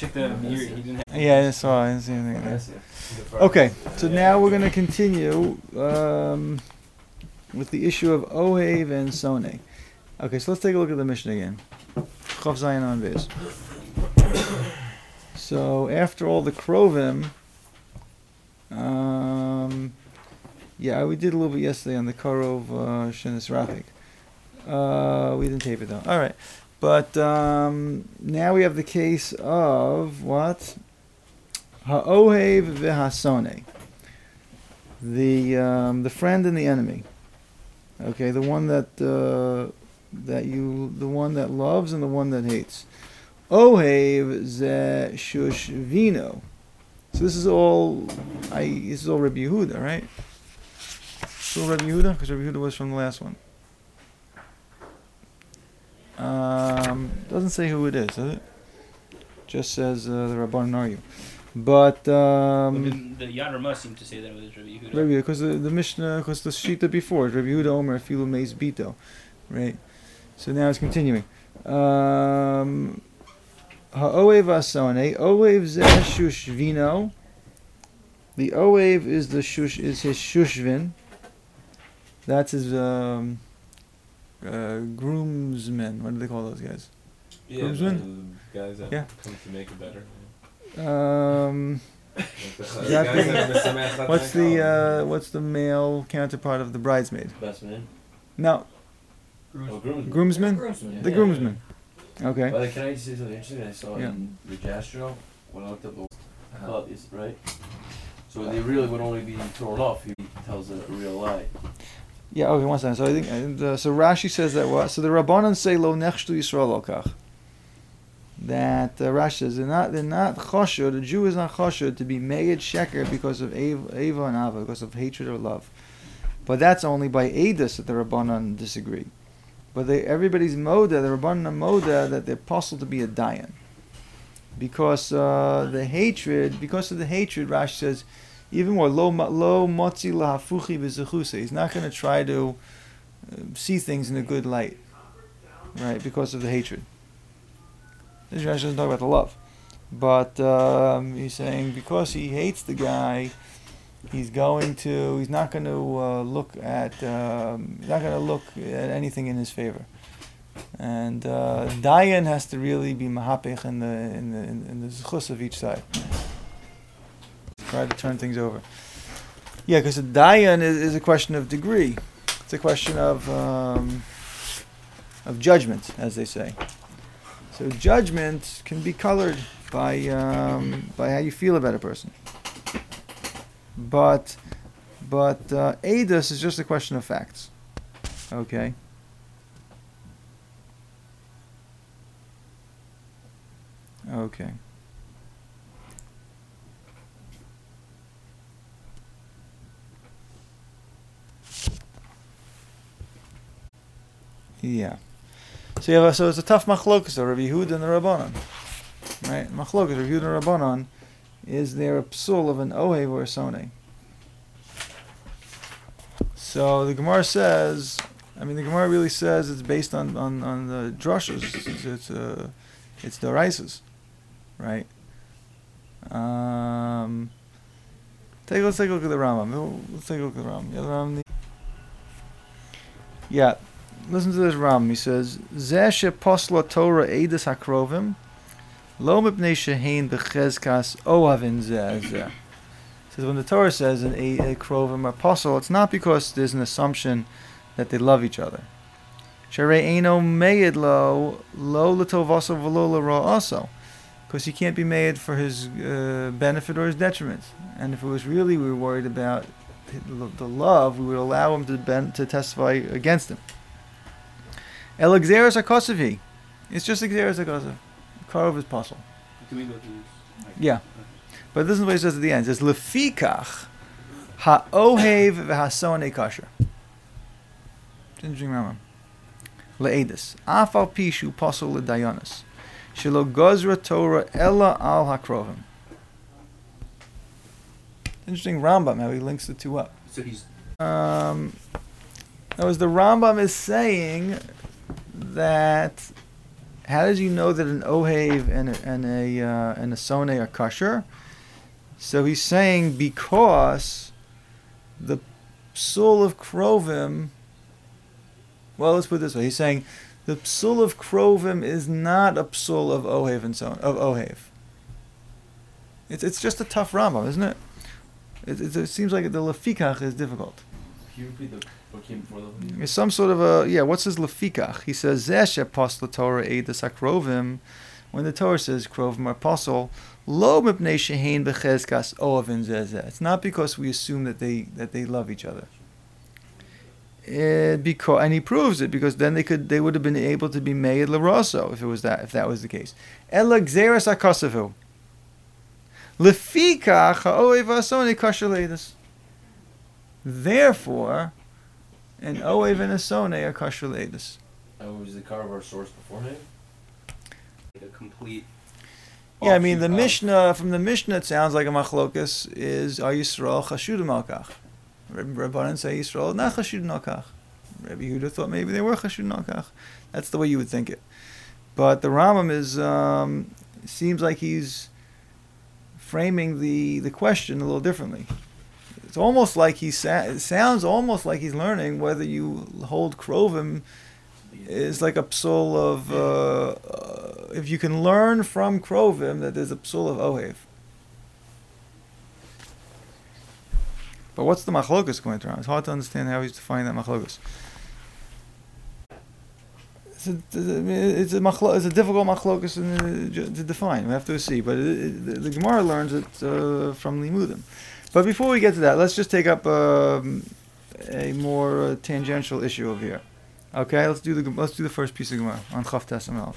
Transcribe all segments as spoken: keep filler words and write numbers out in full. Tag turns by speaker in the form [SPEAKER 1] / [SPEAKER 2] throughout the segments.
[SPEAKER 1] check the mirror. He didn't have
[SPEAKER 2] Yeah, I saw. I didn't see anything there. Okay, so now we're going to continue um, with the issue of Ohev and Sone. Okay, so let's take a look at the Mishnah again. Chav Zayin on Bez. So after all the Krovim, um, yeah, we did a little bit yesterday on the Karov uh, Shenis Rafik. Uh, we didn't tape it though. All right, but um, now we have the case of what? Ha'ohev v'hasone. The um, the friend and the enemy. Okay, the one that uh, that you, the one that loves and the one that hates. Ohev ze shushvino. So this is all, I this is all Rabbi Yehuda, right? It's all Rabbi Yehuda, because Rabbi Yehuda was from the last one. Um, doesn't say who it is, does it? Just says uh, the Rabban Aryu. But um,
[SPEAKER 1] the, the Yad Ramah seemed to say that it was Rabbi Yehuda.
[SPEAKER 2] Rabbi, because the, the Mishnah, because the Shita before, Rabbi Yehuda Omer Filu Meis Bito, right? So now it's continuing. Um, Ha'oev asone, oev zeh shushvino. The oev is the shush is his shushvin. That's his um, uh, groomsmen. What do they call those guys?
[SPEAKER 3] Yeah,
[SPEAKER 2] groomsmen.
[SPEAKER 3] The guys that
[SPEAKER 2] yeah.
[SPEAKER 3] come to make it better.
[SPEAKER 2] Um, exactly. What's the uh, what's the male counterpart of the bridesmaid?
[SPEAKER 3] Best man.
[SPEAKER 2] No.
[SPEAKER 3] Groomsman. Oh, groomsman.
[SPEAKER 2] Groomsman.
[SPEAKER 3] groomsman.
[SPEAKER 2] The
[SPEAKER 3] Yeah,
[SPEAKER 2] groomsman.
[SPEAKER 3] Yeah.
[SPEAKER 2] Okay.
[SPEAKER 3] But can I just say something interesting? I saw
[SPEAKER 2] yeah.
[SPEAKER 3] in the Gastro when I looked up the uh, is right. So they really would only be thrown off if he tells a real lie.
[SPEAKER 2] Yeah. Okay. One second. So I think and, uh, so. Rashi says that what? So the Rabbanan say lo nechshtu Yisrael lokach. That uh, Rashi says they're not they're not chosher. The Jew is not chosher to be made sheker because of Eva, Eva and Ava, because of hatred or love. But that's only by Eidos that the Rabbanan disagree. But they, everybody's moda, the Rabbanan moda, that they're possible to be a dayan. Because uh, the hatred, because of the hatred, Rashi says, even more, lo lo motzi lahafuchi b'zechuse. He's not going to try to uh, see things in a good light, right? Because of the hatred. This Rashi doesn't talk about the love, but um, he's saying because he hates the guy, he's going to, he's not going to uh, look at, um, he's not going to look at anything in his favor. And uh, Dayan has to really be mahapech in the in the in, in the zechus of each side. Try to turn things over. Yeah, because the Dayan is, is a question of degree. It's a question of um, of judgment, as they say. So judgment can be colored by um, by how you feel about a person. But but uh, Eidos is just a question of facts. Okay. Okay. Yeah. So you have a, so it's a tough machlokas of Rabbi Yehuda and the Rabbanan, right? Machlokas Rabbi Yehuda and Rabbanan, is there a psul of an ohev or a soneh? So the Gemara says, I mean the Gemara really says it's based on on, on the drushes. It's it's uh, it's the rices, right? Um, take let's take a look at the Rambam. Let's take a look at the Rambam. Yeah, the Rambam. Yeah. Listen to this Ram. He says, "Zeh sheposla Torah edus hakrovim, lo mipnei shehein bechezkas ohavin zeh zeh." Says when the Torah says an a krovim are posel, it's not because there's an assumption that they love each other. Sharei eino meid lo lo letovaso v'lo l'ra'aso, because he can't be made for his uh, benefit or his detriment. And if it was really we were worried about the love, we would allow him to ben, to testify against him. El Xeris HaKosavi. It's just Xeris HaKosav. Karov is possible.
[SPEAKER 1] Can we go to like,
[SPEAKER 2] yeah. But this is what he says at the end. It says, Lefikach ha'ohev v'hasonei kasher. It's interesting, remember. Le'edis. Afal pishu posel le'dayonis. Shelo gozra Torah ella al hakrovim. Interesting Rambam, how he links the two up.
[SPEAKER 1] So he's...
[SPEAKER 2] Um, that was the Rambam is saying that how does he know that an ohev and a, and a uh, and a sone are kosher? So he's saying because the psul of krovim. Well, let's put it this way. He's saying the psul of krovim is not a psul of ohev and son of ohev. It's it's just a tough Rambam, isn't it? It, it, it seems like the lefikach is difficult.
[SPEAKER 3] Can you repeat the what came before the?
[SPEAKER 2] It's some sort of a yeah. What's his lefikach? He says zesh apostle Torah eidas akrovim. When the Torah says krovim are apostle, lo mipnei shehein bechezkas oavin zezeh. It's not because we assume that they that they love each other. It, because and he proves it because then they could they would have been able to be made laroso if it was that if that was the case. Ela gzeras akasavu. Lefikach ha'oev ha'asoni kosher leidus. Therefore, an oev and a sone are kosher leidus.
[SPEAKER 3] And was the car of our source beforehand?
[SPEAKER 1] Like a complete.
[SPEAKER 2] Yeah, I mean the
[SPEAKER 1] offshoot of-
[SPEAKER 2] Mishnah from the Mishnah it sounds like a machlokas is are Yisrael chashudim al kach. Rabbanan say Yisrael not chashudim al kach. Rabbi Yehuda thought maybe they were chashudim al kach. That's the way you would think it. But the Rambam is um, seems like he's framing the, the question a little differently. It's almost like he sa- it sounds almost like he's learning whether you hold krovim is like a psul of uh, uh, if you can learn from krovim that there's a psul of ohev. But what's the machlokas going around? It's hard to understand how he's defining that machlokas. It's a, it's a, machlo, it's a difficult machlokas to define. We have to see, but it, it, the, the Gemara learns it uh, from Limudim. But before we get to that, let's just take up um, a more uh, tangential issue over here. Okay, let's do the let's do the first piece of Gemara on Chaf Tes Amel.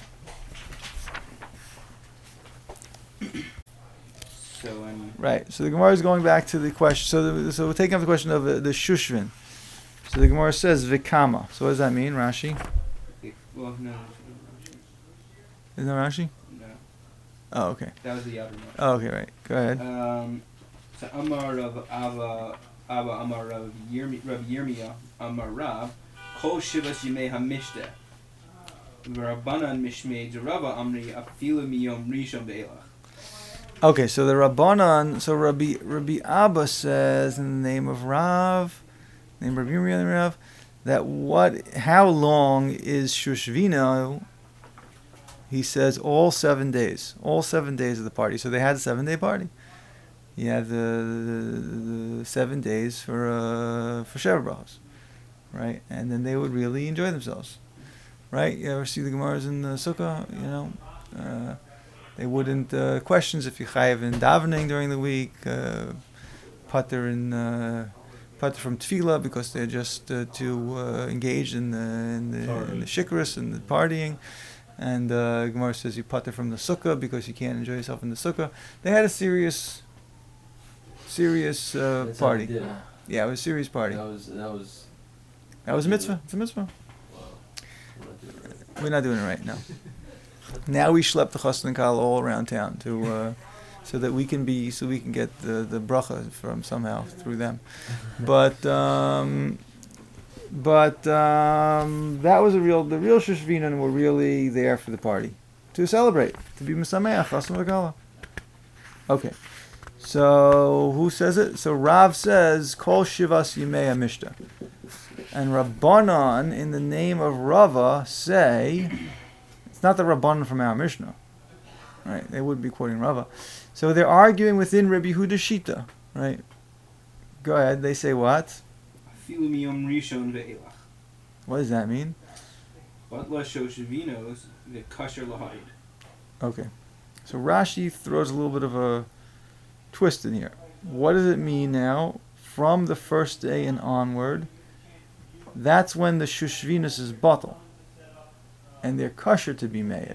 [SPEAKER 1] So um,
[SPEAKER 2] Right. So the Gemara is going back to the question. So the, so we're taking up the question of uh, the Shushvin. So the Gemara says Vikama. So what does that mean, Rashi?
[SPEAKER 1] it- well, no,
[SPEAKER 2] Isn't that Rashi?
[SPEAKER 1] no,
[SPEAKER 2] Oh, okay.
[SPEAKER 1] that was the outer one.
[SPEAKER 2] Oh, okay, right. Go ahead.
[SPEAKER 1] Um, so Amar Rav Ava Ava Amar Rav Yirmi Rav Yirmiyah Amar Rav Kol Shivas Yimei Hamishte Rabbanan Mishmei Rava Amri Afilu Miyom Rishon Be'elach.
[SPEAKER 2] Okay, so the Rabbanan, so Rabbi Rabbi Abba says in the name of Rav, name of Rabbi Yirmiyah Rav, that what, how long is Shushvino? He says all seven days, all seven days of the party. So they had a seven-day party. You had the, the, the seven days for uh, for Sheva Brachos, right? And then they would really enjoy themselves, right? You ever see the Gemaras in the Sukkah? You know, uh, they wouldn't uh, questions if you chayav in davening during the week, uh, pater in uh, pater from tefillah because they're just uh, too uh, engaged in the in the, in the shikras and the partying. And uh, Gemara says you pater from the sukkah because you can't enjoy yourself in the sukkah. They had a serious, serious uh,
[SPEAKER 3] That's how
[SPEAKER 2] party.
[SPEAKER 3] they did it.
[SPEAKER 2] Yeah, it was a serious party.
[SPEAKER 3] That was that was.
[SPEAKER 2] That was a mitzvah. It's a mitzvah.
[SPEAKER 3] Wow. We're not doing it right.
[SPEAKER 2] We're not doing it right now. Now we schlep the chassan kal all around town to, uh, so that we can be, so we can get the the bracha from somehow through them. But um, but um, that was a real, the real Shushvinan were really there for the party to celebrate, to be misameach chassan v'kala. Okay, so who says it? So Rav says Kol Shivas Yimei Hamishta, and Rabbanan in the name of Rava say. It's not the Rabbanan from our Mishnah, right? They would be quoting Rava. So they're arguing within Rabbi Yehuda Shita, right? Go ahead. They say what?
[SPEAKER 1] Afilu Miyom Rishon Be'elach.
[SPEAKER 2] What does that mean?
[SPEAKER 1] But La Shoshavinos the Kasher Lahayid.
[SPEAKER 2] Okay. So Rashi throws a little bit of a twist in here. What does it mean now? From the first day and onward, that's when the Shushvinus is bottle. And they're kosher to be made.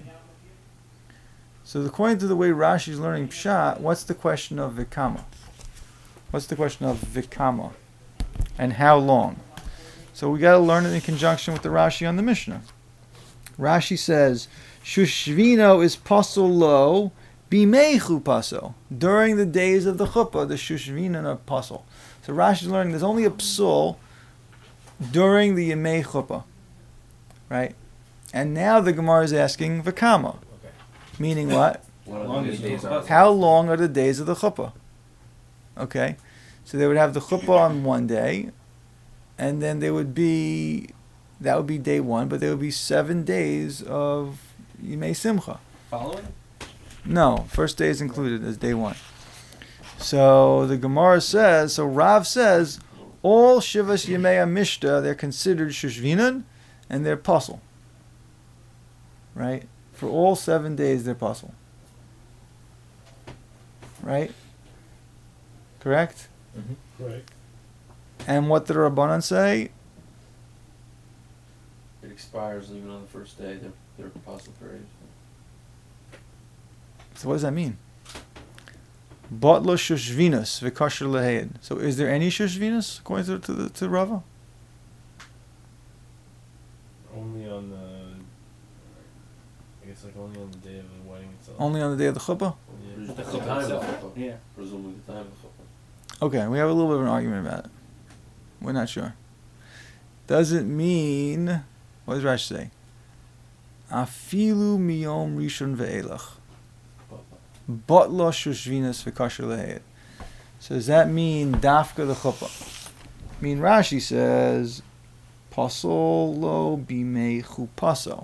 [SPEAKER 2] So according to the way Rashi is learning Pshat, what's the question of Vikama? What's the question of Vikama? And how long? So we got to learn it in conjunction with the Rashi on the Mishnah. Rashi says, Shushvino is pasul lo, bimechu pasul. During the days of the chuppah, the Shushvino are pasul. So Rashi is learning there's only a psul during the Yemei chuppah. Right? And now the Gemara is asking V'kama.
[SPEAKER 4] Okay.
[SPEAKER 2] Meaning what?
[SPEAKER 3] What
[SPEAKER 1] long
[SPEAKER 3] are
[SPEAKER 1] is
[SPEAKER 3] the
[SPEAKER 1] the
[SPEAKER 3] days
[SPEAKER 1] chuppah?
[SPEAKER 3] are?
[SPEAKER 2] How long are the days of the chuppah? Okay. So they would have the chuppah on one day, and then there would be, that would be day one, but there would be seven days of Yimei Simcha.
[SPEAKER 1] Following?
[SPEAKER 2] No, first day is included as day one. So the Gemara says, so Rav says, all Shivas Yemei Mishta, they're considered Shushvinan, and they're puzzle. Right? For all seven days, they're puzzle. Right? Correct?
[SPEAKER 4] Mm-hmm. Right.
[SPEAKER 2] And what did the Rabbanan say?
[SPEAKER 3] It expires even on the first day. They're they're possible periods.
[SPEAKER 2] So what does that mean? Batlo Shushvinus v'kasher leheid. So is there any Shushvinus according to to, the, to Rava?
[SPEAKER 4] Only on the. I guess like only on the day of the wedding itself.
[SPEAKER 2] Only on the day of the chuppah?
[SPEAKER 4] Yeah.
[SPEAKER 3] The,
[SPEAKER 1] The
[SPEAKER 3] time
[SPEAKER 1] chuppah
[SPEAKER 3] of the
[SPEAKER 1] itself.
[SPEAKER 3] chuppah.
[SPEAKER 1] Yeah.
[SPEAKER 3] Presumably the time of the chuppah.
[SPEAKER 2] Okay, we have a little bit of an argument about it. We're not sure. Does it mean, what does Rashi say? Afilu miyom rishon ve'elach. Batla shushvinas v'kasher lehed. So does that mean dafka the chuppah? I mean, Rashi says, pasol lo bimei chupaso.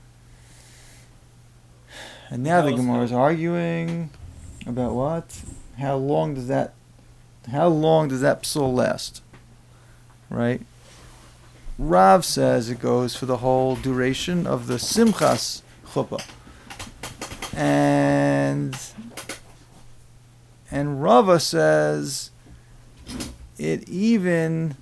[SPEAKER 2] And now the Gemara is arguing about what? How long does that How long does that psul last? Right? Rav says it goes for the whole duration of the Simchas Chuppah. And and Rava says it even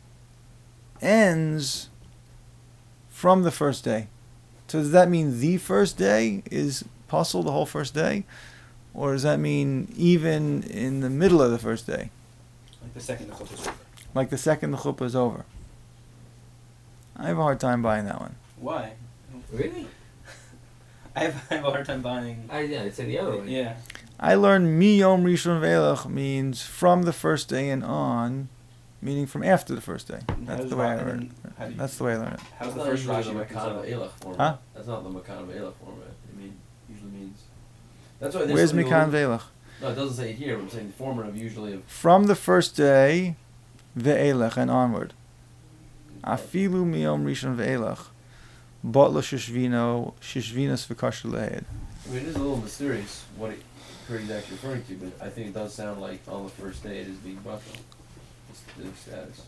[SPEAKER 2] ends from the first day. So does that mean the first day is puzzle the whole first day? Or does that mean even in the middle of the first day?
[SPEAKER 1] Like the second the chuppah is over.
[SPEAKER 2] Like the second the chuppah is over? I have a hard time buying that one.
[SPEAKER 1] Why?
[SPEAKER 5] Really?
[SPEAKER 1] I have, I have a hard time buying.
[SPEAKER 5] I yeah, I'd say the other way.
[SPEAKER 1] Yeah.
[SPEAKER 2] I learned mi yom rishon ve'elach means from the first day and on, meaning from after the first day.
[SPEAKER 1] And how
[SPEAKER 2] That's
[SPEAKER 1] does
[SPEAKER 2] the way I
[SPEAKER 1] Ra-
[SPEAKER 2] learn
[SPEAKER 1] and
[SPEAKER 2] it.
[SPEAKER 1] how do you-
[SPEAKER 2] That's the way I learn it.
[SPEAKER 1] How's
[SPEAKER 3] That's
[SPEAKER 1] the
[SPEAKER 3] not
[SPEAKER 1] first
[SPEAKER 3] usually
[SPEAKER 1] Rashi
[SPEAKER 3] the
[SPEAKER 1] reconcile?
[SPEAKER 3] Makan Ve'elach format.
[SPEAKER 2] Huh?
[SPEAKER 3] That's not the Makan Ve'elach format. I mean, usually means. That's why. there's
[SPEAKER 2] Where's
[SPEAKER 3] somebody
[SPEAKER 2] mikan
[SPEAKER 3] who-
[SPEAKER 2] ve'elach?
[SPEAKER 3] No, it doesn't say it here. But I'm saying the formative usually of.
[SPEAKER 2] From the first day, ve'elach and onward. Afilu mi yom rishon ve'elach. Batla shishvino, shishvinas v'kasher lehed.
[SPEAKER 3] I mean, it is a little mysterious what it, period he's actually referring to, but I think it does sound like on the first day it is being bashal. It's the status.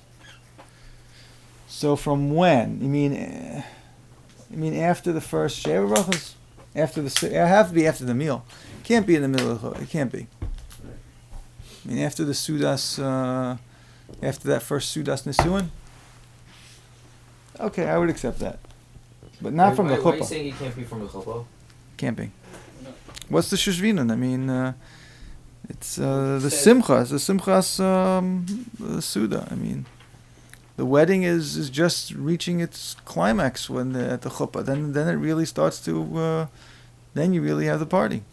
[SPEAKER 2] So from when? You mean, uh, you mean after the first Sheva brachos? After the si- it have to be after the meal. Can't be in the middle of the. It can't be. I mean after the sudas, uh, after that first sudas nisuin. Okay, I would accept that, but not
[SPEAKER 5] why,
[SPEAKER 2] from
[SPEAKER 5] why,
[SPEAKER 2] the
[SPEAKER 5] Why are you
[SPEAKER 2] chuppah.
[SPEAKER 5] saying it can't be from the chuppah?
[SPEAKER 2] Can't be. What's the shushvinan? I mean, uh, it's uh, the
[SPEAKER 1] Says-
[SPEAKER 2] simcha. It's the simchas um, the suda. I mean, the wedding is, is just reaching its climax when the, at the chuppah. Then then it really starts to. Uh, then you really have the party.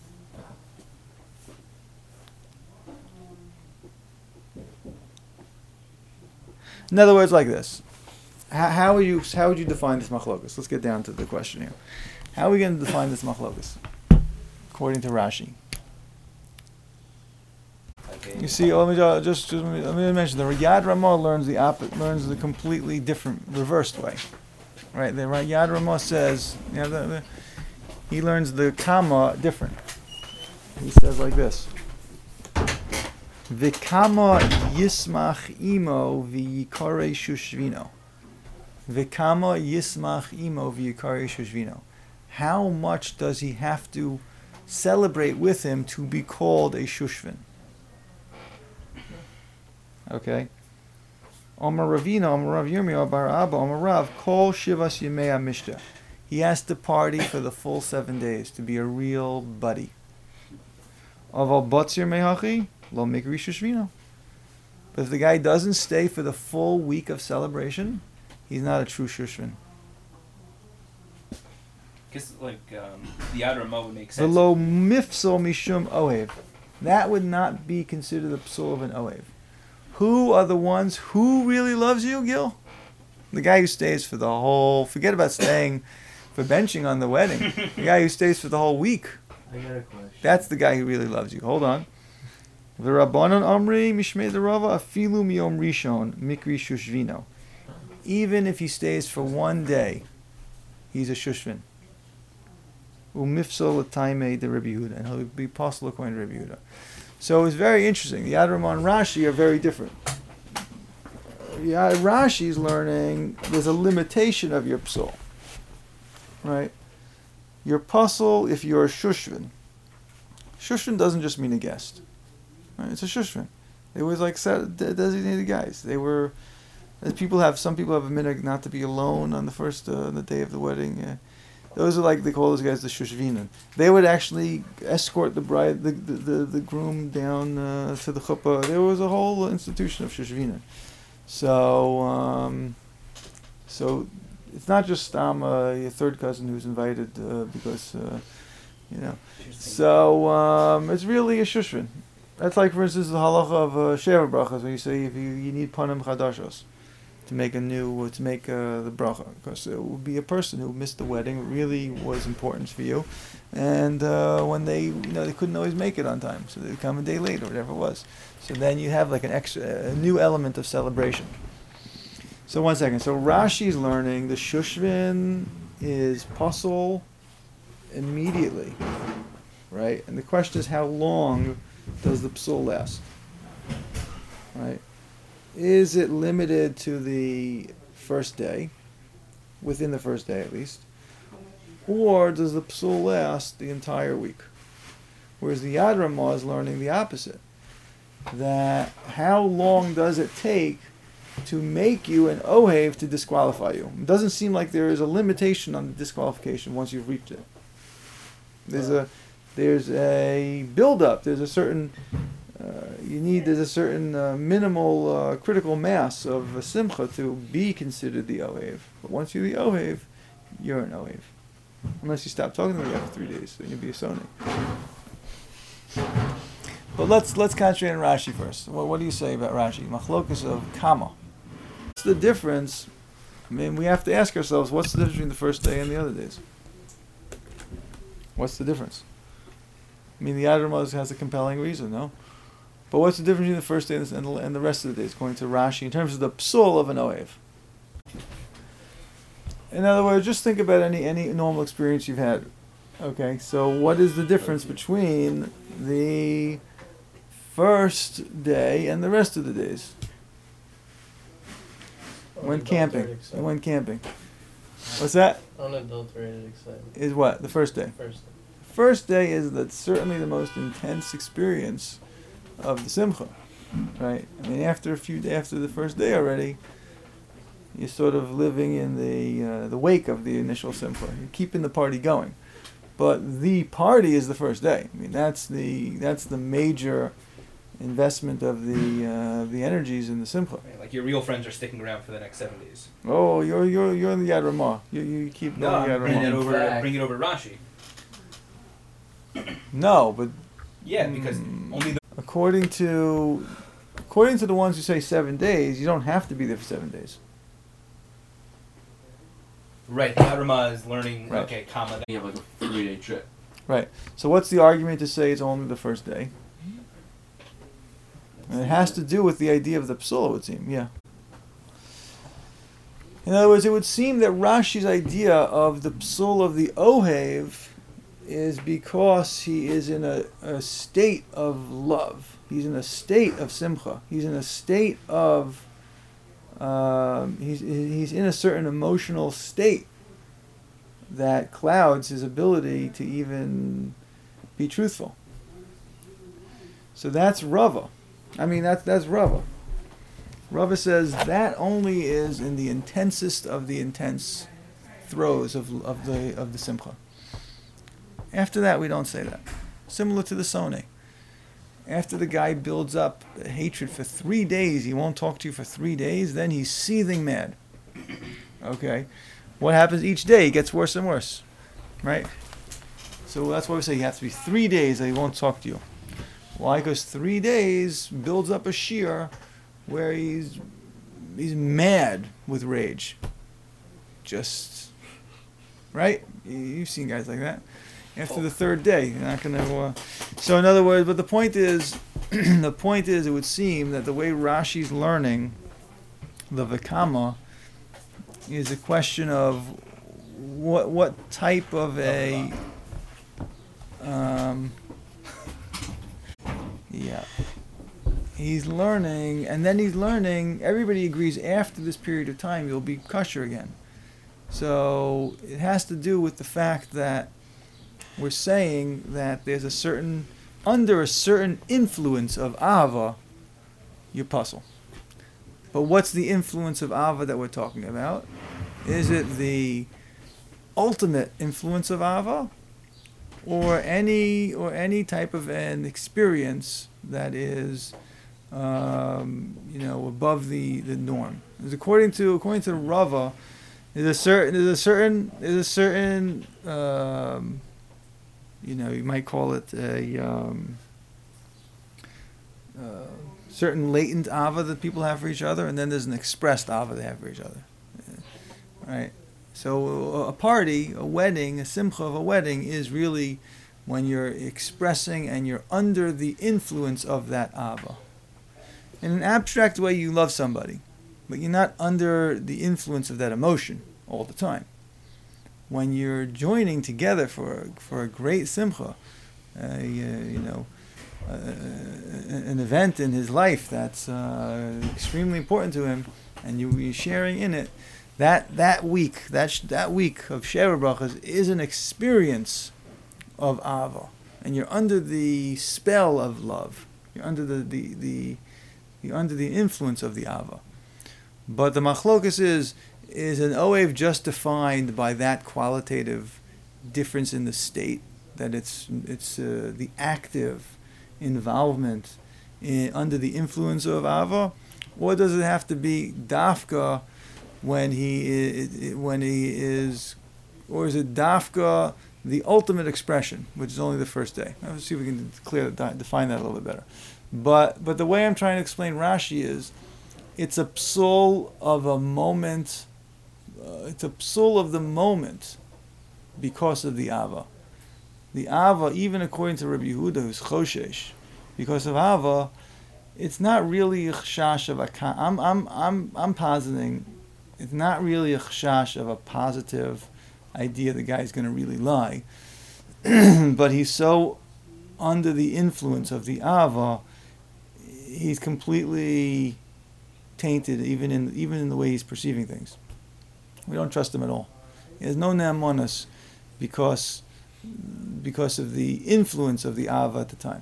[SPEAKER 2] In other words, like this. How, how are you? How would you define this machlokus? Let's get down to the question here. How are we going to define this machlokus? According to Rashi. You see, let me ju- just, just let, me, let me mention the Yad Ramah learns the opposite, learns the completely different, reversed way, right? The right, Yad Ramah says, you know, the, the, he learns the kama different. He says like this: V'kama yismach imo v'yikare shushvino. V'kama yismach imo v'yikare shushvino. How much does he have to celebrate with him to be called a shushvin? Okay. Omar Ravina, Omar Rav Yirmiyah, Bar Abba, Omar Rav, Kol Shivas Yemei Mishta. He has to party for the full seven days to be a real buddy. Aval Batzir Mehachi, Lo Mikri Shushvino. But if the guy doesn't stay for the full week of celebration, he's not a true Shushvin.
[SPEAKER 1] Because like um, the outer Ramah would make sense.
[SPEAKER 2] Velo Mifsol Mishum Ohev. That would not be considered the psul of an Ohev. Who are the ones who really loves you, Gil? The guy who stays for the whole, forget about staying for benching on the wedding. The guy who stays for the whole week.
[SPEAKER 4] I got a question.
[SPEAKER 2] That's the guy who really loves you. Hold on. The Rabbanon Amri Mishmei the Rava Afilu Miyom Rishon Mikri Shushvino. Even if he stays for one day, he's a Shushvin. Umifsol Taimei the Rabbi Yehuda, and he'll be apostle according to Rabbi Yehuda. So it's very interesting. The Adram and Rashi are very different. Yeah, Rashi's learning there's a limitation of your psul, right? Your puzzle, if you're a Shushvin, Shushvin doesn't just mean a guest, right? It's a Shushvin. It was like set, de- designated guys. They were, as people have, some people have a minhag not to be alone on the first, uh, the day of the wedding. Uh, those are like, they call those guys the Shushvinen. They would actually escort the bride, the the, the, the groom down uh, to the chuppah. There was a whole institution of Shushvinen. So, um, so it's not just um, uh, your third cousin who's invited uh, because, uh, you know. So um, it's really a shushvin. That's like, for instance, the halacha of uh, Sheva brachas, when you say if you, you need panim chadashos to make a new, to make uh, the bracha, because it would be a person who missed the wedding. It really was important for you, and uh, when they, you know, they couldn't always make it on time, so they'd come a day late or whatever it was. So then you have like an extra, a new element of celebration. So one second. So Rashi's learning the Shushvin is puzzle immediately, right? And the question is, how long does the psul last, right? Is it limited to the first day, within the first day at least, or does the psul last the entire week? Whereas the Yad Ramah is learning the opposite. That how long does it take to make you an ohev to disqualify you? It doesn't seem like there is a limitation on the disqualification once you've reached it. There's a there's a build-up. There's a certain uh, you need there's a certain uh, minimal uh, critical mass of a simcha to be considered the ohev. But once you're the ohev, you're an ohev. Unless you stop talking to the guy for three days, then you'll be a soni. But let's let's concentrate on Rashi first. What, what do you say about Rashi? Machlokas of Kama. What's the difference? I mean, we have to ask ourselves, what's the difference between the first day and the other days? What's the difference? I mean, the Yad Ramah has a compelling reason, no? But what's the difference between the first day and the, and the rest of the days, according to Rashi, in terms of the psul of an ohev? In other words, just think about any any normal experience you've had. Okay, so what is the difference between the first day and the rest of the days? When camping.
[SPEAKER 4] excitement.
[SPEAKER 2] When camping. What's that?
[SPEAKER 4] Unadulterated excitement.
[SPEAKER 2] Is what? The first day.
[SPEAKER 4] First.
[SPEAKER 2] First day is the, certainly the most intense experience of the simcha, right? I mean, after a few after the first day already, you're sort of living in the uh, the wake of the initial simcha. You're keeping the party going, but the party is the first day. I mean, that's the that's the major investment of the uh, the energies in the simcha.
[SPEAKER 1] Right, like your real friends are sticking around for the next seven days.
[SPEAKER 2] Oh, you're you're you're in the Yad Ramah. You you keep
[SPEAKER 1] No,
[SPEAKER 2] going
[SPEAKER 1] I'm
[SPEAKER 2] Yad
[SPEAKER 1] bringing it
[SPEAKER 2] Ramah.
[SPEAKER 1] over.
[SPEAKER 5] Fact.
[SPEAKER 1] Bring it over Rashi.
[SPEAKER 2] No, but
[SPEAKER 1] Yeah, because
[SPEAKER 2] Mm.
[SPEAKER 1] only the
[SPEAKER 2] according to according to the ones who say seven days, you don't have to be there for seven days.
[SPEAKER 1] right. The Adramah is learning.
[SPEAKER 2] Right.
[SPEAKER 1] Okay, comma.
[SPEAKER 3] You have like a three day trip.
[SPEAKER 2] Right. So what's the argument to say it's only the first day? And it has to do with the idea of the psul, it would seem. Yeah. In other words, it would seem that Rashi's idea of the psul of the ohev is because he is in a, a state of love. He's in a state of simcha. He's in a state of um, he's he's in a certain emotional state that clouds his ability to even be truthful. So that's Rava. I mean, that's that's Rava. Rava says that only is in the intensest of the intense throes of of the of the simcha. After that, we don't say that. Similar to the Sone. After the guy builds up hatred for three days, he won't talk to you for three days, then he's seething mad. Okay? What happens each day? It gets worse and worse. Right? So that's why we say you have to be three days that he won't talk to you. Why? Because three days builds up a shear where he's he's mad with rage. Just right? You- You've seen guys like that. After the third day, you're not going to. Uh, so in other words, but the point is, the point is, it would seem that the way Rashi's learning the Vikama is a question of what what type of a um, yeah. He's learning, and then he's learning. Everybody agrees after this period of time, you'll be kosher again. So it has to do with the fact that we're saying that there's a certain, under a certain influence of Ava, you puzzle. But what's the influence of Ava that we're talking about? Is it the ultimate influence of Ava, or any or any type of an experience that is, um, you know, above the, the norm? Because according to according to Rava, there's a certain there's a certain there's a certain um, you know, you might call it a um, uh, certain latent ava that people have for each other, and then there's an expressed ava they have for each other. Yeah. Right? So a party, a wedding, a simcha of a wedding is really when you're expressing and you're under the influence of that ava. In an abstract way, you love somebody, but you're not under the influence of that emotion all the time. When you're joining together for for a great simcha, uh, you, you know, uh, an event in his life that's uh, extremely important to him, and you, you're sharing in it, that that week, that sh- that week of Sheva Brachas is an experience of Ava, and you're under the spell of love. You're under the the, the you're under the influence of the Ava. But the machlokas is. Is an oev just defined by that qualitative difference in the state, that it's it's uh, the active involvement in, under the influence of Ava, or does it have to be dafka when he is, when he is, or is it dafka the ultimate expression, which is only the first day? Let's see if we can clear define that a little bit better. But but the way I'm trying to explain Rashi is, it's a psul of a moment. Uh, it's a psul of the moment because of the Ava. The Ava, even according to Rabbi Yehuda, who's Choshesh, because of Ava, it's not really a chashash of a. I'm I'm I'm I'm positing, it's not really a chashash of a positive idea the guy's going to really lie, but he's so under the influence of the Ava, he's completely tainted, even in even in the way he's perceiving things. We don't trust him at all. He has no ne'amonos because because of the influence of the Ava at the time.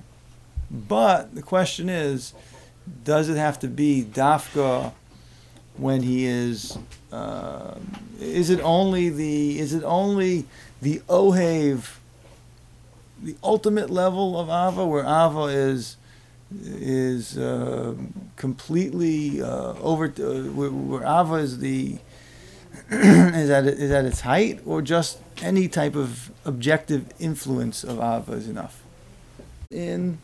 [SPEAKER 2] But the question is, does it have to be dafka when he is? Uh, is it only the? Is it only the ohev, the ultimate level of Ava, where Ava is is uh, completely uh, over? Uh, where, where Ava is the is that is at its height, or just any type of objective influence of Ava is enough? In,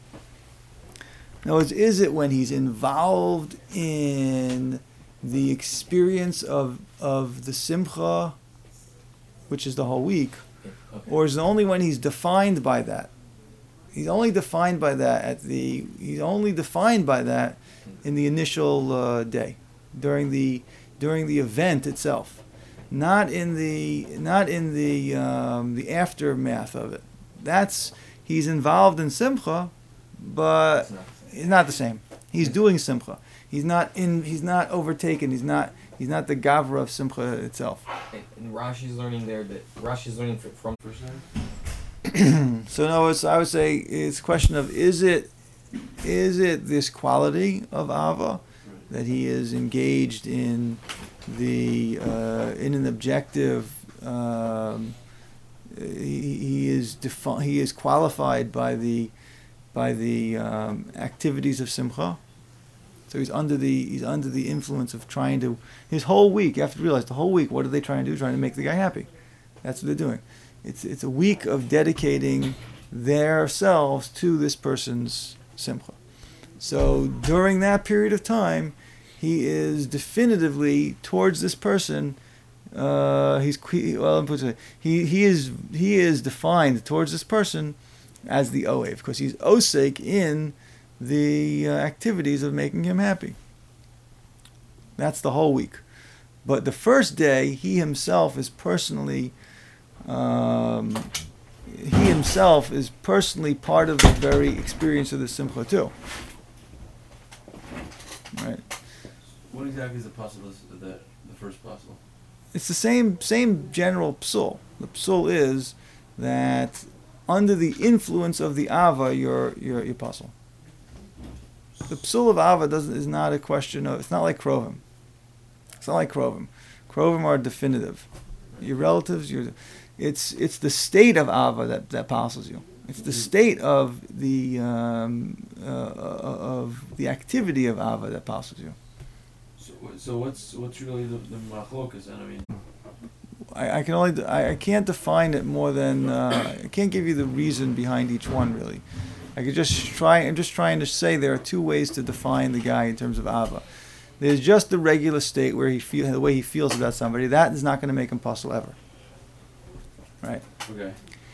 [SPEAKER 2] in other words, is it when he's involved in the experience of of the simcha, which is the whole week,
[SPEAKER 5] Okay.
[SPEAKER 2] or is it only when he's defined by that? He's only defined by that at the. He's only defined by that in the initial uh, day, during the during the event itself, not in the not in the um, the aftermath of it. That's he's involved in simcha, but
[SPEAKER 5] It's not.
[SPEAKER 2] it's not the same. He's doing simcha. He's not in. He's not overtaken. He's not. He's not the gavra of simcha itself.
[SPEAKER 5] And, and Rashi's learning there that Rashi's learning fr- from
[SPEAKER 3] First name?
[SPEAKER 2] So no, it's, I would say it's a question of is it is it this quality of Ava that he is engaged in the uh, in an objective. Um, he, he is defi- he is qualified by the by the um, activities of simcha. So he's under the he's under the influence of trying to his whole week. You have to realize the whole week. What are they trying to do? Trying to make the guy happy. That's what they're doing. It's it's a week of dedicating themselves to this person's simcha. So during that period of time, he is definitively towards this person uh, he's he, well, let me put it this way. he he is he is defined towards this person as the ohev because he's osek in the uh, activities of making him happy. That's the whole week. But the first day, he himself is personally, um, he himself is personally part of the very experience of the simcha too. Right.
[SPEAKER 3] What exactly is the puzzle? Is that the first puzzle?
[SPEAKER 2] It's the same same general psul. The psul is that under the influence of the ava, you're you're you're puzzle. The psul of ava doesn't is not a question of. It's not like krovim. It's not like krovim. Krovim are definitive. Your relatives, your, it's it's the state of ava that that passes you. It's the state of the um, uh, of the activity of ava that passes you.
[SPEAKER 3] So, so what's what's really the, the machlokas? And I mean,
[SPEAKER 2] I, I can only I, I can't define it more than uh, I can't give you the reason behind each one really. I could just try. I'm just trying to say there are two ways to define the guy in terms of ava. There's just the regular state where he feel the way he feels about somebody. That is not going to make him puzzle ever. Right.
[SPEAKER 3] okay.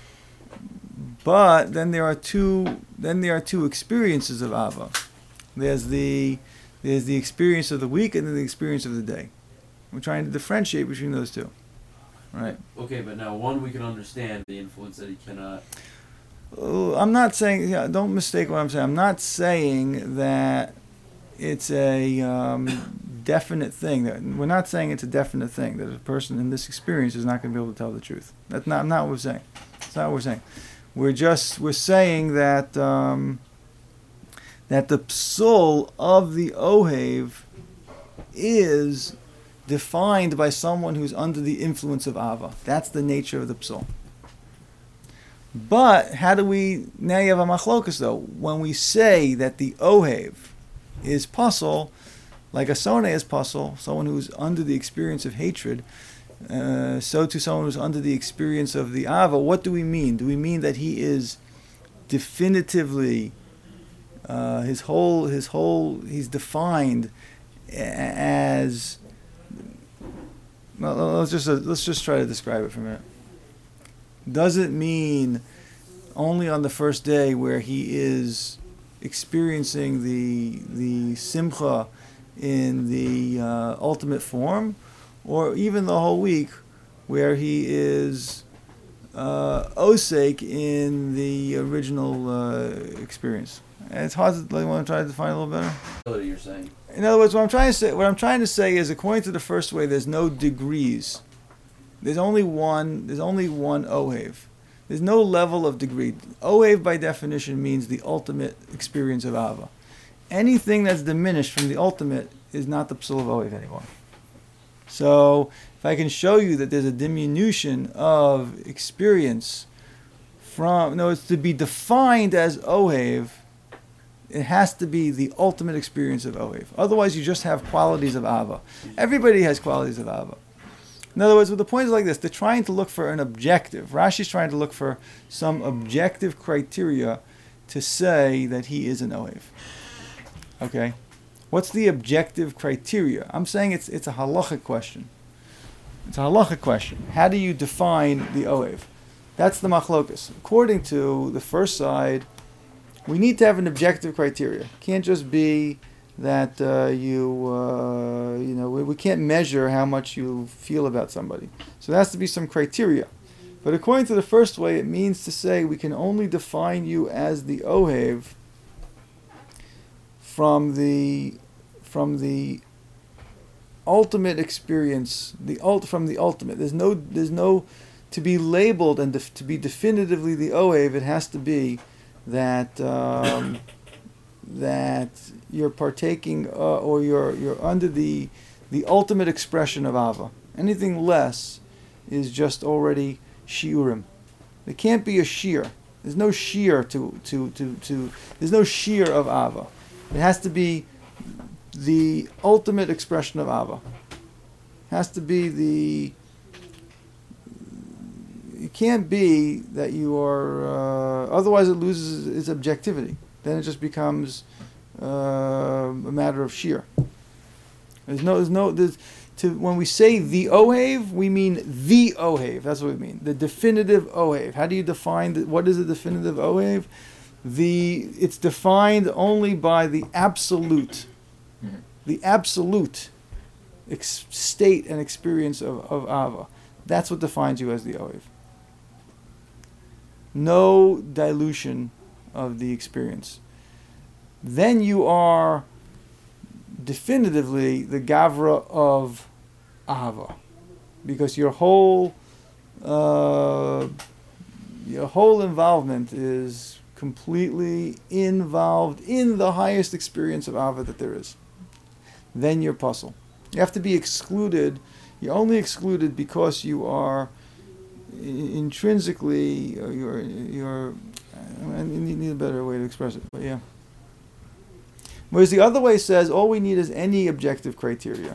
[SPEAKER 2] But then there are two. Then there are two experiences of ava. There's the there's the experience of the week and then the experience of the day. We're trying to differentiate between those two. Right.
[SPEAKER 3] Okay, but now one we can understand the influence that he cannot.
[SPEAKER 2] Uh, I'm not saying. Yeah, don't mistake what I'm saying. I'm not saying that it's a um, definite thing. That we're not saying it's a definite thing that a person in this experience is not going to be able to tell the truth. That's not not what we're saying. That's not what we're saying. We're just we're saying that um, that the psul of the ohev is defined by someone who's under the influence of ava. That's the nature of the psul. But how do we now you have a machlokas though? When we say that the ohev is puzzle, like a sone is puzzle, someone who's under the experience of hatred, uh, so to someone who's under the experience of the ava, what do we mean? Do we mean that he is definitively uh, his whole his whole he's defined as well, let's just uh, let's just try to describe it for a minute. Does it mean only on the first day where he is experiencing the the simcha in the uh, ultimate form, or even the whole week where he is uh, osek in the original uh, experience? And it's hard to like, want to try to define a little better.
[SPEAKER 3] What you're saying?
[SPEAKER 2] In other words, what I'm trying to say, what I'm trying to say is, according to the first way, there's no degrees. There's only one. There's only one ohev. There's no level of degree. Ohev, by definition, means the ultimate experience of ava. Anything that's diminished from the ultimate is not the psul of ohev anymore. So, if I can show you that there's a diminution of experience from, no, it's to be defined as ohev, it has to be the ultimate experience of ohev. Otherwise, you just have qualities of ava. Everybody has qualities of ava. In other words, with the point is like this, they're trying to look for an objective. Rashi's trying to look for some objective criteria to say that he is an ohev. Okay? What's the objective criteria? I'm saying it's it's a halachic question. It's a halachic question. How do you define the ohev? That's the machlokas. According to the first side, we need to have an objective criteria. It can't just be that uh, you, uh, you know, we, we can't measure how much you feel about somebody. So there has to be some criteria. But according to the first way, it means to say we can only define you as the ohev from the, from the ultimate experience, the ult, from the ultimate. There's no, there's no, to be labeled and def, to be definitively the ohev, it has to be that. Um, that you're partaking uh, or you're you're under the the ultimate expression of ava. Anything less is just already shiurim. There can't be a shear. There's no shear to to to to. There's no shear of ava. It has to be the ultimate expression of ava. It has to be the. It can't be that you are. Uh, otherwise, it loses its objectivity. Then it just becomes uh, a matter of sheer. There's no, there's no, there's, to when we say the Ohev, we mean the Ohev. That's what we mean. The definitive Ohev. How do you define the, what is a definitive Ohev? The it's defined only by the absolute,
[SPEAKER 5] Mhm.
[SPEAKER 2] the absolute ex- state and experience of, of Ava. That's what defines you as the Ohev. No dilution of the experience. Then you are definitively the Gavra of Ahava, because your whole uh, your whole involvement is completely involved in the highest experience of Ahava that there is. Then you're puzzle. You have to be excluded. You're only excluded because you are i- intrinsically, or you're you're. I need need a better way to express it, but yeah. Whereas the other way says all we need is any objective criteria.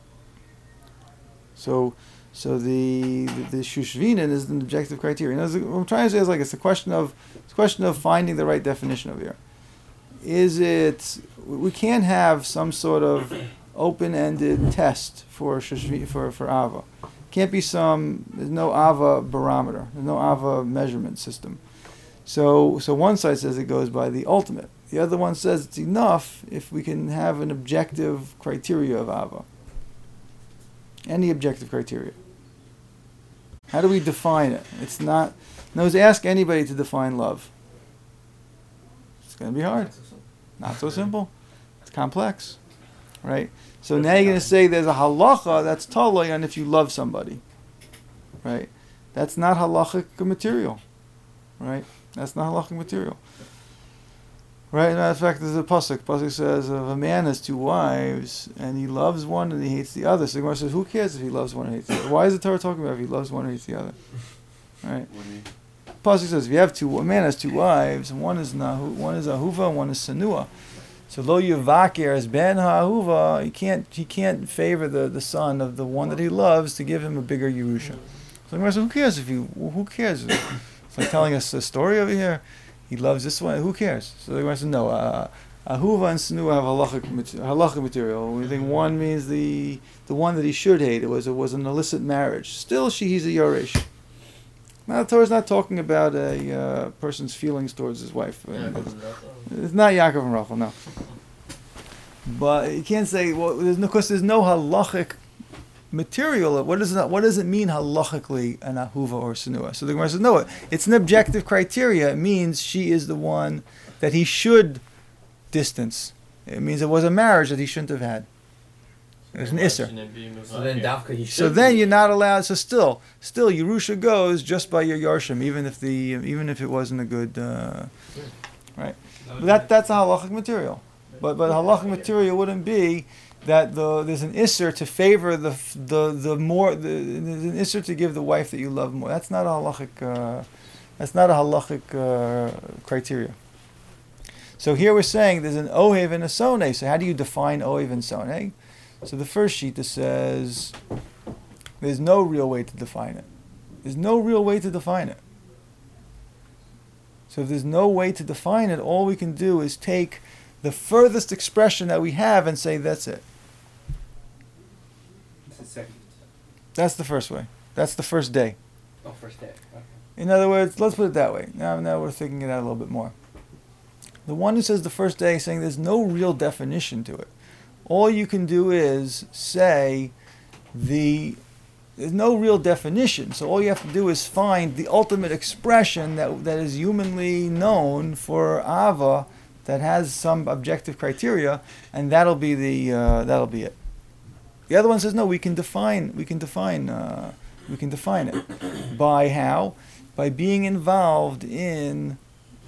[SPEAKER 2] So, so the the, the Shushvinin is an objective criteria. And what I'm trying to say is like it's a question of it's a question of finding the right definition of here. Is it we can't have some sort of open-ended test for Shushvi, for for Ava. Can't be some there's no Ava barometer. There's no Ava measurement system. So so one side says it goes by the ultimate. The other one says it's enough if we can have an objective criteria of Ava. Any objective criteria. How do we define it? It's not. No, ask anybody to define love. It's going to be hard. Not so simple. It's complex, right? So now you're going to say there's a halacha that's talay on if you love somebody, right? That's not halachic material, right? That's not halachic material. Right, matter of fact, there's a pasuk. Pasuk says, if a man has two wives and he loves one and he hates the other. So the Gemara says, who cares if he loves one and hates the other? Why is the Torah talking about if he loves one or hates the other? Right.
[SPEAKER 3] What do you mean?
[SPEAKER 2] Pasuk says, if you have two, a man has two wives, and one is nahu, one is ahuva, and one is sanua. So lo yuvakir as ben ha'ahuva, he can't he can't favor the, the son of the one that he loves to give him a bigger yerusha. So the Gemara says, who cares if you? Who cares? It's like telling us a story over here. He loves this one. Who cares? So the Gemara says, no. Uh, Ahuva and Sanua have halachic, mat- halachic material. We think one means the the one that he should hate. It was it was an illicit marriage. Still, she he's a yoresh. Now the Torah is not talking about a uh, person's feelings towards his wife.
[SPEAKER 5] Yeah,
[SPEAKER 2] it's, it's not Yaakov and Rachel, no. But you can't say well. There's no, because there's no halachic material. What does that? What does it mean halachically an ahuva or sanua? So the Gemara says no. It's an objective criteria. It means she is the one that he should distance. It means it was a marriage that he shouldn't have had. It was an isser.
[SPEAKER 5] So then Dafka he should.
[SPEAKER 2] So then you're not allowed. So still, still Yerusha goes just by your yarshim, even if the even if it wasn't a good, uh, right? But that that's a halachic material. But but halachic material wouldn't be that the there's an isser to favor the the the more the, there's an isser to give the wife that you love more. That's not a halachic. Uh, that's not a halachic uh, criteria. So here we're saying there's an ohev and a soneh. So how do you define ohev and soneh? So the first shita says there's no real way to define it. There's no real way to define it. So if there's no way to define it, all we can do is take the furthest expression that we have and say that's it.
[SPEAKER 1] It's the second.
[SPEAKER 2] That's the first way. That's the first day.
[SPEAKER 1] Oh, first day. Okay.
[SPEAKER 2] In other words, let's put it that way. Now, now we're thinking it out a little bit more. The one who says the first day is saying there's no real definition to it. All you can do is say the there's no real definition. So all you have to do is find the ultimate expression that that is humanly known for Ava that has some objective criteria, and that'll be the uh, that'll be it. The other one says no. We can define we can define uh, we can define it by how by being involved in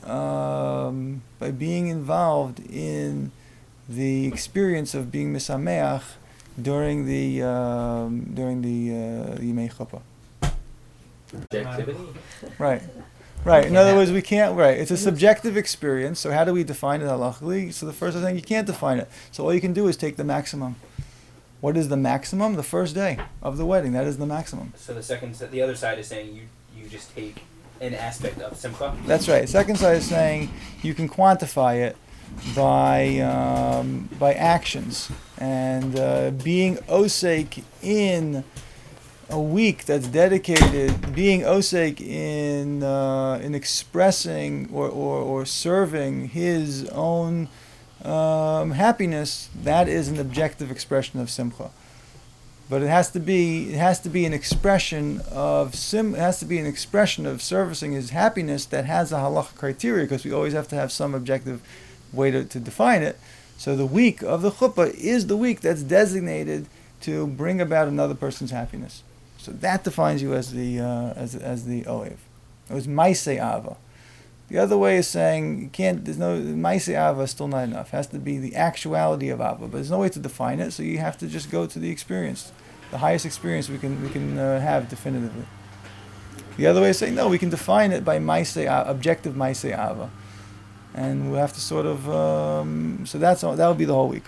[SPEAKER 2] um, by being involved in the experience of being misameach during the um, during the uh, Yimei Chuppah.
[SPEAKER 5] Objectivity.
[SPEAKER 2] Right, right. In other words, we can't. Right, it's a subjective experience. So how do we define it halachically? So the first thing you can't define it. So all you can do is take the maximum. What is the maximum? The first day of the wedding. That is the maximum.
[SPEAKER 1] So the second, the other side is saying you you just take an aspect of simcha.
[SPEAKER 2] That's right. Second side is saying you can quantify it by um, by actions, and uh, being osek in a week that's dedicated, being osek in uh, in expressing or, or, or serving his own um, happiness. That is an objective expression of simcha. But it has to be it has to be an expression of sim. It has to be an expression of servicing his happiness that has a halacha criteria, because we always have to have some objective way to, to define it. So the week of the chuppah is the week that's designated to bring about another person's happiness. So that defines you as the uh, as as the oev. It was maisei ava. The other way is saying you can't. There's no maisei ava is still not enough. It has to be the actuality of ava, but there's no way to define it. So you have to just go to the experience, the highest experience we can we can uh, have definitively. The other way is saying no, we can define it by maisei objective maisei ava, and we'll have to sort of. Um, so that's all, that will be the whole week.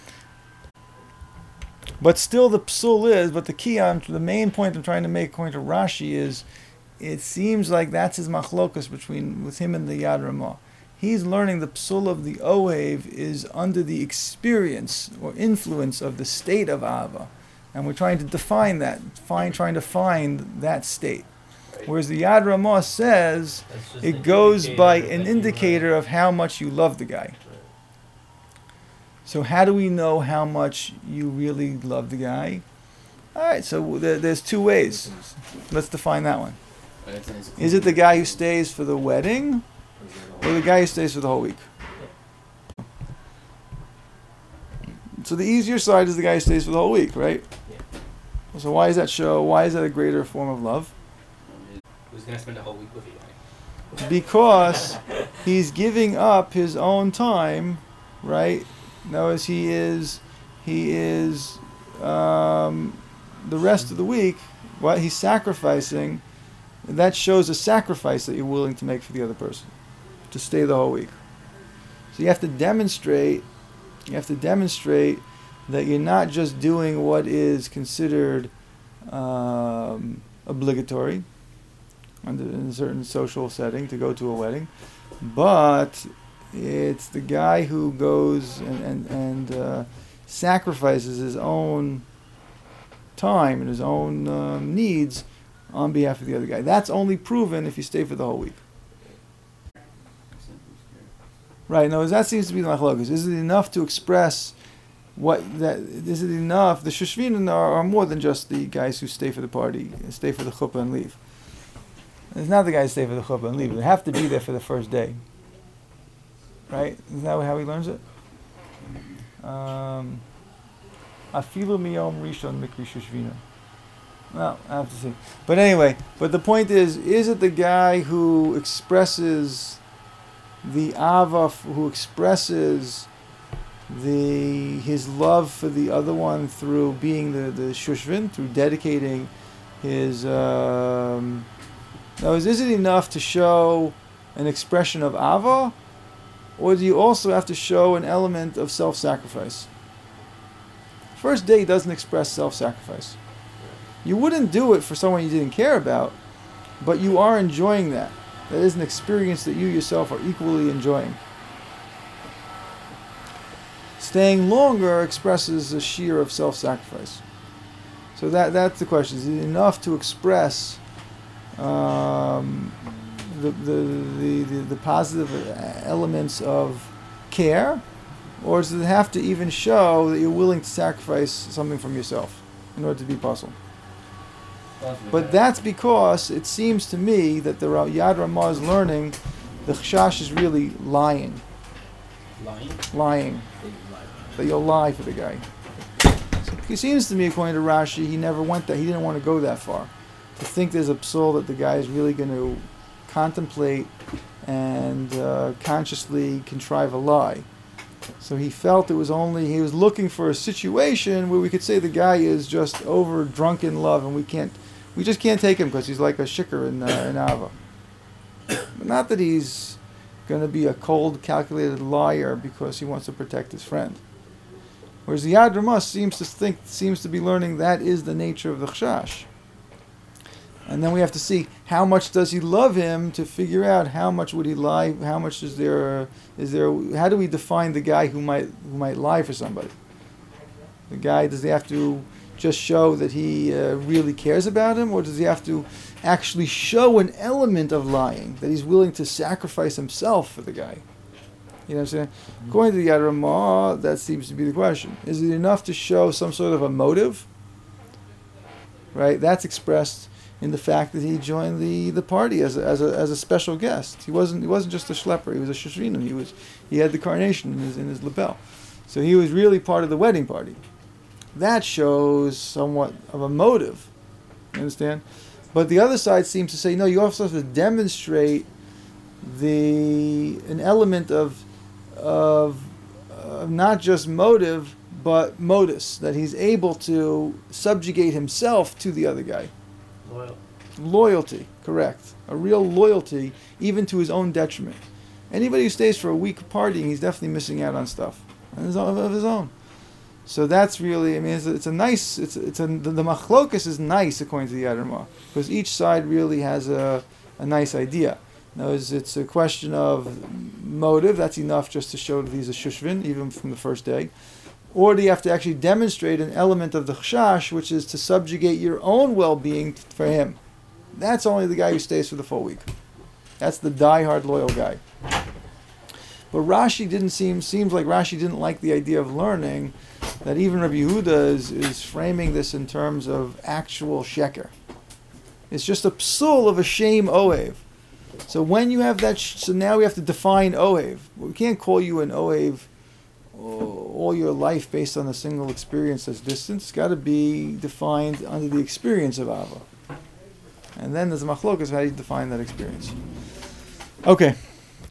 [SPEAKER 2] But still, the psul is. But the key on the main point I'm trying to make, according to Rashi, is. It seems like that's his machlokus between with him and the Yad Ramah. He's learning the psul of the oev is under the experience or influence of the state of ava, and we're trying to define that, find trying to find that state.
[SPEAKER 5] Right.
[SPEAKER 2] Whereas the Yad Ramah says
[SPEAKER 5] That's just
[SPEAKER 2] it
[SPEAKER 5] an
[SPEAKER 2] goes
[SPEAKER 5] indicator
[SPEAKER 2] by
[SPEAKER 5] that
[SPEAKER 2] an
[SPEAKER 5] you
[SPEAKER 2] indicator
[SPEAKER 5] love.
[SPEAKER 2] of how much you love the guy. So how do we know how much you really love the guy? All right, so there, there's two ways. Let's define that one. Is it the guy who stays for the wedding, or the guy who stays for the whole week? So the easier side is the guy who stays for the whole week, right?
[SPEAKER 5] Yeah.
[SPEAKER 2] So why does that show? Why is that a greater form of love?
[SPEAKER 5] Who's gonna spend a whole week with you? Right?
[SPEAKER 2] Because he's giving up his own time, right? Now, as he is, he is um, the rest of the week. What he's sacrificing. That shows a sacrifice that you're willing to make for the other person, to stay the whole week. So you have to demonstrate, you have to demonstrate that you're not just doing what is considered um, obligatory under in a certain social setting to go to a wedding, but it's the guy who goes and and, and uh, sacrifices his own time and his own um, needs on behalf of the other guy. That's only proven if you stay for the whole week. Right, no, that seems to be the machlokas. Is it enough to express what that, is it enough? The Shoshvinim are, are more than just the guys who stay for the party, stay for the chuppah and leave. It's not the guys who stay for the chuppah and leave. They have to be there for the first day. Right? Isn't that how he learns it? Um, Afilu miyom rishon mikri Shoshvinim. Well, I have to see. But anyway, but the point is, is it the guy who expresses the ava, who expresses the his love for the other one through being the, the shushvin, through dedicating his... Um, now, is, is it enough to show an expression of ava, or do you also have to show an element of self-sacrifice? First day doesn't express self-sacrifice. You wouldn't do it for someone you didn't care about, but you are enjoying that. That is an experience that you yourself are equally enjoying. Staying longer expresses a sheer of self-sacrifice. So that that's the question. Is it enough to express um, the, the, the, the, the positive elements of care, or does it have to even show that you're willing to sacrifice something from yourself in order to be possible? But that's because it seems to me that the Yad Ramah is learning the Chashash is really lying.
[SPEAKER 5] Lying?
[SPEAKER 2] Lying. That you'll lie for the guy. So it seems to me, according to Rashi, he never went that. He didn't want to go that far. To think there's a psul that the guy is really going to contemplate and uh, consciously contrive a lie. So he felt it was only, he was looking for a situation where we could say the guy is just over drunk in love and we can't, we just can't take him because he's like a shikar in, uh, in Ava. But not that he's going to be a cold, calculated liar because he wants to protect his friend. Whereas the Yad Ramah seems to think, seems to be learning that is the nature of the Chashash. And then we have to see how much does he love him to figure out how much would he lie, how much is there, is there, how do we define the guy who might who might lie for somebody? The guy, does he have to just show that he uh, really cares about him, or does he have to actually show an element of lying, that he's willing to sacrifice himself for the guy? You know what I'm saying? Mm-hmm. According to the Yad Ramah, that seems to be the question. Is it enough to show some sort of a motive? Right? That's expressed in the fact that he joined the, the party as a, as a as a special guest. He wasn't he wasn't just a schlepper. He was a shushrinu. He was he had the carnation in his in his lapel, so he was really part of the wedding party. That shows somewhat of a motive. You understand? But the other side seems to say no. You also have to demonstrate the an element of of uh, not just motive but modus, that he's able to subjugate himself to the other guy.
[SPEAKER 3] Loyal.
[SPEAKER 2] Loyalty, correct. A real loyalty, even to his own detriment. Anybody who stays for a week partying, he's definitely missing out on stuff of his own. Of his own. So that's really, I mean, it's a, it's a nice, it's a, it's a, the, the machlokas is nice according to the Yad Ramah, because each side really has a, a nice idea. Now, it's, it's a question of motive. That's enough just to show that he's a shushvin, even from the first day. Or do you have to actually demonstrate an element of the chashash, which is to subjugate your own well-being for him? That's only the guy who stays for the full week. That's the die-hard loyal guy. But Rashi didn't seem seems like Rashi didn't like the idea of learning that even Rabbi Yehuda is, is framing this in terms of actual sheker. It's just a psul of a shame ohev. So when you have that, sh- so now we have to define ohev. We can't call you an ohev all your life based on a single experience as distance. It's got to be defined under the experience of Ava. And then there's a machlokas, how do you define that experience? Okay.